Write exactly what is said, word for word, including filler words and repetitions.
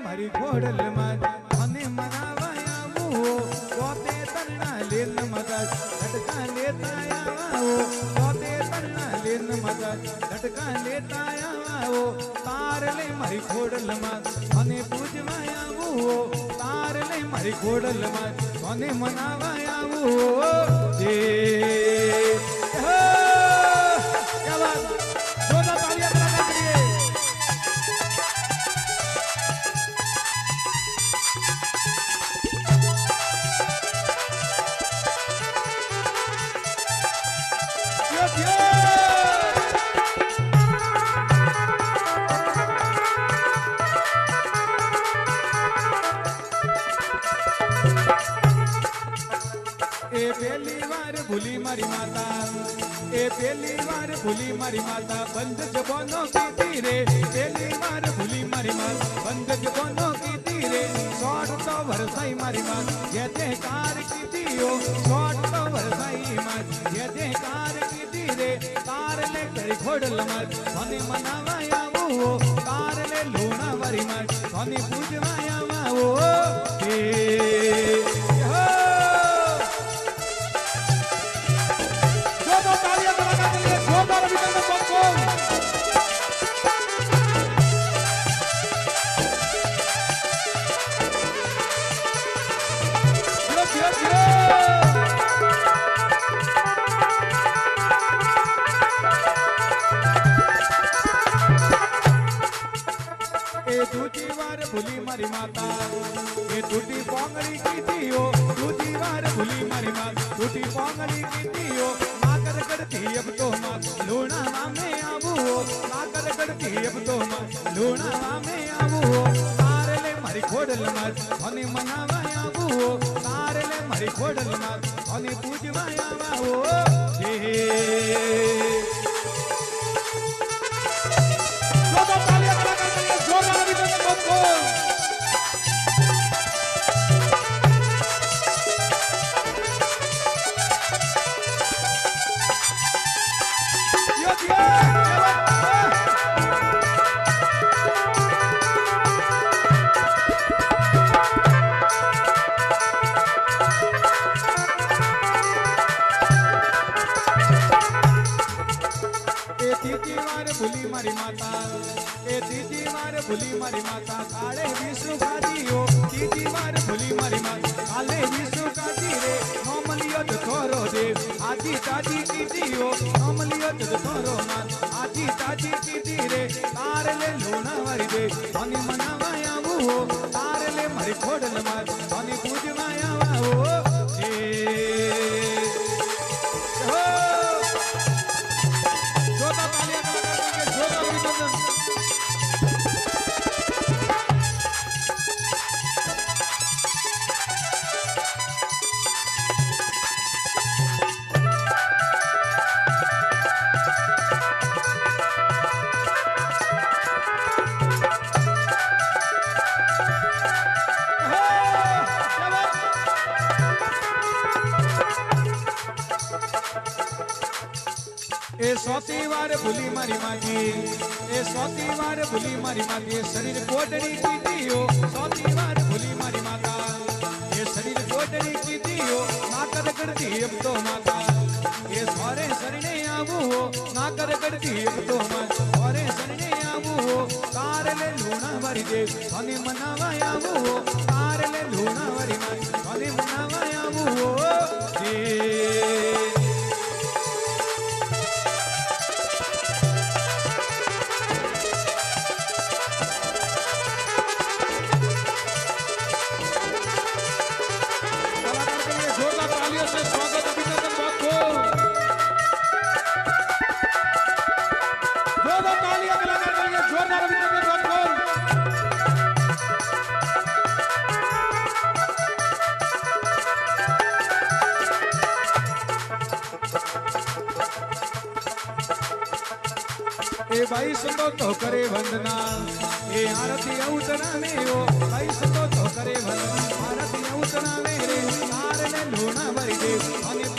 मारी घोड़ल मत मने मनावाया वो गोते तन्ना लेन मत झटका लेता आया वो गोते तन्ना लेन मत झटका लेता आया वो तार ले मारी घोड़ल मत मने पूजवाया वो तार ले मारी घोड़ल मत मने मनावाया वो जे क्या बात जोरदार तालियां बजाने के लिए ए पहली बार भूली मारी माता ए पहली बार भूली मारी माता बंद जबानों की तीरे पहली बार भूली मारी माता बंद जबानों की तीरे शॉट तो भरसाई मारी मात ये जयकार की दियो शॉट तो भरसाई मात ये जयकार की तीरे तार ले कर घोड़ल मत सोने मनावाया वो तार ले लूना मारी मत सोने पूजवाया वो ए दूजी बार भूली मारी माता ये टूटी पोंगड़ी की दियो दूजी बार भूली मारी माता टूटी पोंगड़ी की दियो माकर करती अब तो मां लूना में आबू माकर करती अब तो मां लूना में आबू तार ले मारी घोड़ल मत सोने मनावाया आबू तार ले मारी घोड़ल मत सोने पूजवाया वो हे जोरदार तालियां बजाकर जोरदार भूली मारी माता ए तीजी बार भूली मारी माता काले विष्णु का दियो तीजी बार भूली मारी माता काले विष्णु का रे नोमलियो तोरो दे आजी ताजी की दियो नोमलियो तोरो मान आजी ताजी की रे तार ले लूना वारी दे सोनी मनावाया वो तार ले मारी घोड़ल मत सोनी पूजवाया वो ए सौती बार भूली मारी मागी ए सौती बार भूली मारी मागी शरीर कोटरी की दियो सौती बार भूली मारी माता ये शरीर कोटरी की दियो नाकर करती अब तो माता ये सारे शरणे आबू हो नाकर करती अब तो माता सारे शरणे आबू हो तार ले लूना भरी दे सोने मनावाया आबू हो तार ले लूना भरी माता सोने मनावाया आबू हो ए ए भाई सुनो तो करे वंदना ए आरती उतना मेरो भाई सुनो तो करे वंदना आरती उतना मेरे तार ले लूना भरी दे